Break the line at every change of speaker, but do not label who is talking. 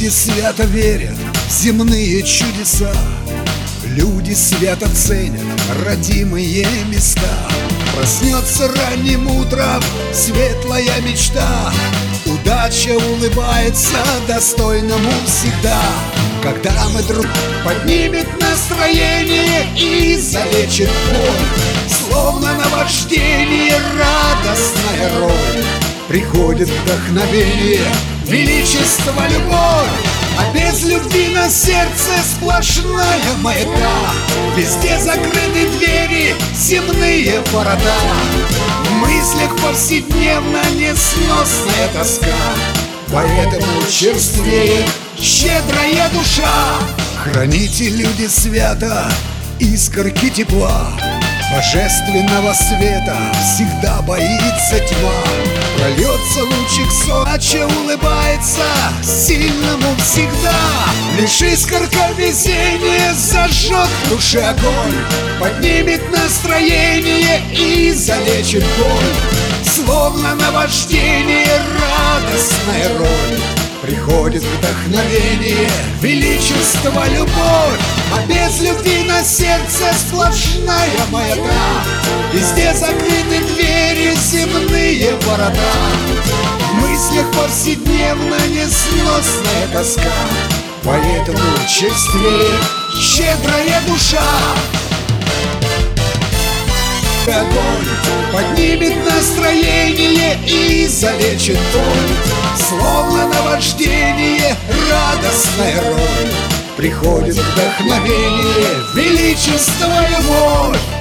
Люди свято верят в земные чудеса, люди свято ценят родимые места. Проснется ранним утром светлая мечта, удача улыбается достойному всегда. Когда мы друг поднимет настроение и залечит боль, словно наваждение радостная роль. Приходит вдохновение, величество, любовь, а без любви на сердце сплошная маята. Везде закрыты двери, земные ворота, в мыслях повседневно несносная тоска. Поэтому черствеет щедрая душа. Храните, люди, свято искорки тепла, божественного света всегда боится тьма. Прольется лучик солнца, улыбается сильному всегда. Лишь искорка везения зажжет в душе огонь, поднимет настроение и залечит боль. Словно наваждение радостная роль. Приходит вдохновение, величество, любовь, а без любви на сердце сплошная маята. Везде закрыты двери, земные ворота, в мыслях повседневно несносная тоска. Поэтому черствеет щедрая душа. Огонь поднимет настроение и залечит боль, словно наваждение радостная роль. Приходит вдохновение, величество, любовь.